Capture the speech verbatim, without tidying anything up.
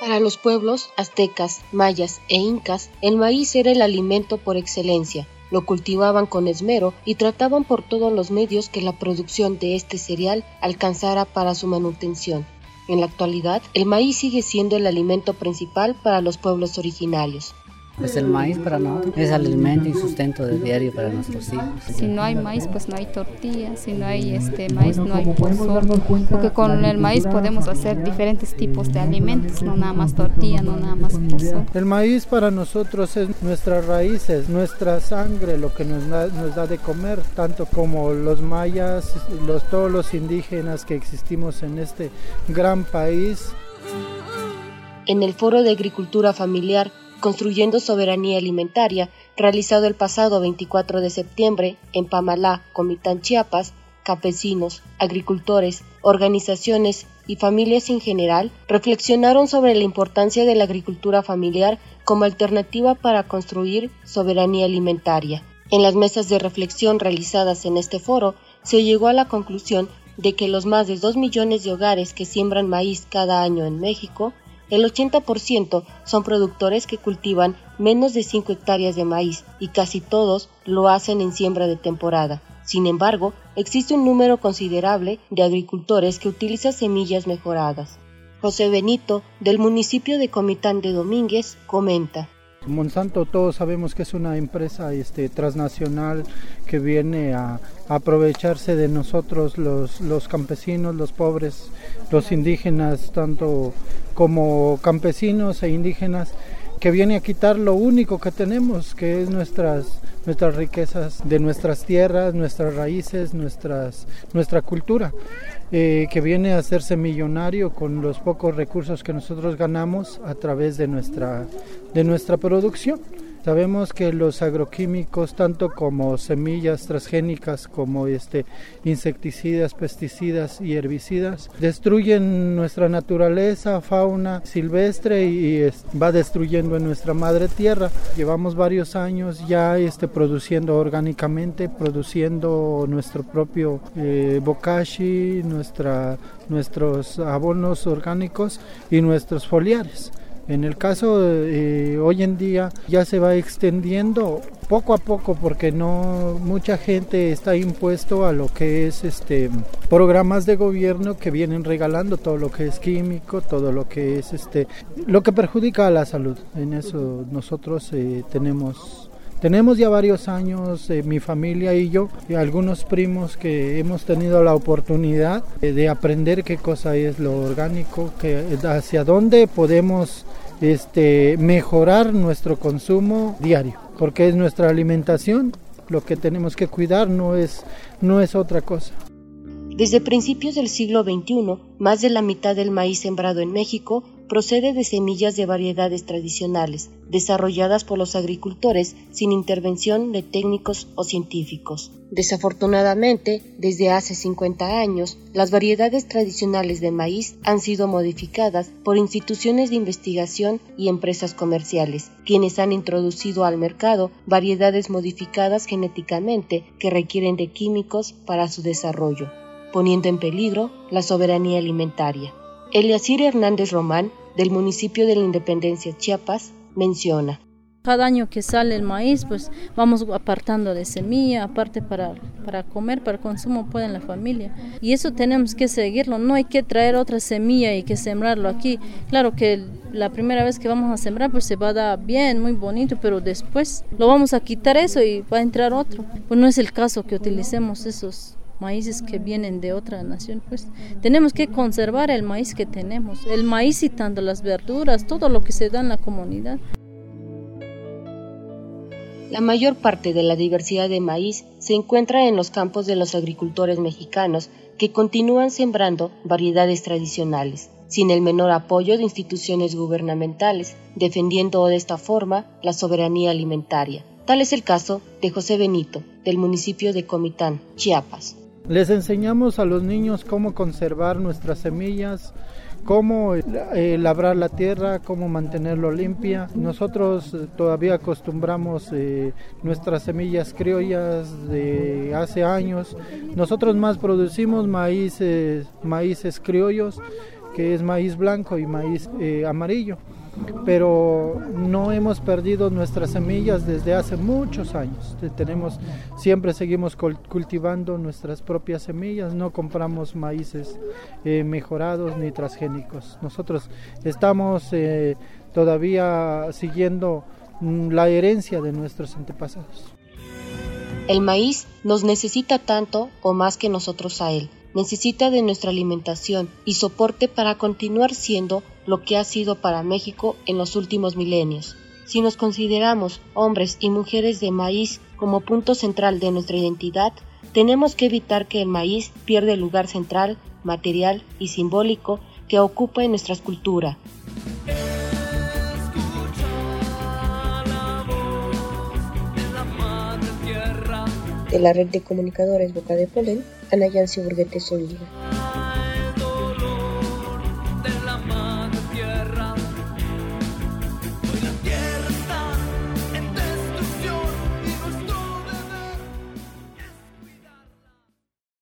Para los pueblos aztecas, mayas e incas, el maíz era el alimento por excelencia. Lo cultivaban con esmero y trataban por todos los medios que la producción de este cereal alcanzara para su manutención. En la actualidad, el maíz sigue siendo el alimento principal para los pueblos originarios. Pues el maíz para nosotros es alimento y sustento de diario para nuestros hijos. Si no hay maíz, pues no hay tortilla. Si no hay este maíz, no hay pozol. Porque con el maíz podemos hacer diferentes tipos de alimentos, no nada más tortilla, no nada más pozol. El maíz para nosotros es nuestras raíces, nuestra sangre, lo que nos da, nos da de comer, tanto como los mayas, los, todos los indígenas que existimos en este gran país. En el Foro de Agricultura Familiar Construyendo Soberanía Alimentaria, realizado el pasado veinticuatro de septiembre en Pamalá, Comitán, Chiapas, campesinos, agricultores, organizaciones y familias en general reflexionaron sobre la importancia de la agricultura familiar como alternativa para construir soberanía alimentaria. En las mesas de reflexión realizadas en este foro, se llegó a la conclusión de que los más de dos millones de hogares que siembran maíz cada año en México, el ochenta por ciento son productores que cultivan menos de cinco hectáreas de maíz y casi todos lo hacen en siembra de temporada. Sin embargo, existe un número considerable de agricultores que utilizan semillas mejoradas. José Benito, del municipio de Comitán de Domínguez, comenta. Monsanto todos sabemos que es una empresa este, transnacional que viene a, a aprovecharse de nosotros los, los campesinos, los pobres, los indígenas, tanto como campesinos e indígenas, que viene a quitar lo único que tenemos, que es nuestras, nuestras riquezas de nuestras tierras, nuestras raíces, nuestras, nuestra cultura, eh, que viene a hacerse millonario con los pocos recursos que nosotros ganamos a través de nuestra, de nuestra producción. Sabemos que los agroquímicos, tanto como semillas transgénicas, como este, insecticidas, pesticidas y herbicidas, destruyen nuestra naturaleza, fauna silvestre y, y es, va destruyendo en nuestra madre tierra. Llevamos varios años ya este, produciendo orgánicamente, produciendo nuestro propio eh, bokashi, nuestra, nuestros abonos orgánicos y nuestros foliares. En el caso eh, hoy en día ya se va extendiendo poco a poco porque no mucha gente está impuesto a lo que es este programas de gobierno que vienen regalando todo lo que es químico, todo lo que es este lo que perjudica a la salud. En eso nosotros eh, tenemos Tenemos ya varios años, eh, mi familia y yo, y algunos primos que hemos tenido la oportunidad eh, de aprender qué cosa es lo orgánico, que, hacia dónde podemos este, mejorar nuestro consumo diario, porque es nuestra alimentación, lo que tenemos que cuidar no es, no es otra cosa. Desde principios del siglo veintiuno, más de la mitad del maíz sembrado en México procede de semillas de variedades tradicionales, desarrolladas por los agricultores sin intervención de técnicos o científicos. Desafortunadamente, desde hace cincuenta años, las variedades tradicionales de maíz han sido modificadas por instituciones de investigación y empresas comerciales, quienes han introducido al mercado variedades modificadas genéticamente que requieren de químicos para su desarrollo, poniendo en peligro la soberanía alimentaria. Eliasir Hernández Román, del municipio de la Independencia, Chiapas, menciona. Cada año que sale el maíz, pues vamos apartando de semilla, aparte para, para comer, para consumo pues en la familia. Y eso tenemos que seguirlo, no hay que traer otra semilla y que sembrarlo aquí. Claro que la primera vez que vamos a sembrar pues se va a dar bien, muy bonito, pero después lo vamos a quitar eso y va a entrar otro. Pues no es el caso que utilicemos esos maíces que vienen de otra nación, pues tenemos que conservar el maíz que tenemos, el maíz y tanto las verduras, todo lo que se da en la comunidad. La mayor parte de la diversidad de maíz se encuentra en los campos de los agricultores mexicanos que continúan sembrando variedades tradicionales, sin el menor apoyo de instituciones gubernamentales, defendiendo de esta forma la soberanía alimentaria. Tal es el caso de José Benito, del municipio de Comitán, Chiapas. Les enseñamos a los niños cómo conservar nuestras semillas, cómo eh, labrar la tierra, cómo mantenerlo limpia. Nosotros eh, todavía acostumbramos eh, nuestras semillas criollas de hace años. Nosotros más producimos maíces, maíces criollos que es maíz blanco y maíz eh, amarillo. Pero no hemos perdido nuestras semillas desde hace muchos años. Tenemos, siempre seguimos cultivando nuestras propias semillas, no compramos maíces eh, mejorados ni transgénicos. Nosotros estamos eh, todavía siguiendo la herencia de nuestros antepasados. El maíz nos necesita tanto o más que nosotros a él. Necesita de nuestra alimentación y soporte para continuar siendo lo que ha sido para México en los últimos milenios. Si nos consideramos hombres y mujeres de maíz como punto central de nuestra identidad, tenemos que evitar que el maíz pierda el lugar central, material y simbólico que ocupa en nuestra cultura. De la red de comunicadores Boca de Polen, Ana Yancy Burguete Zúñiga.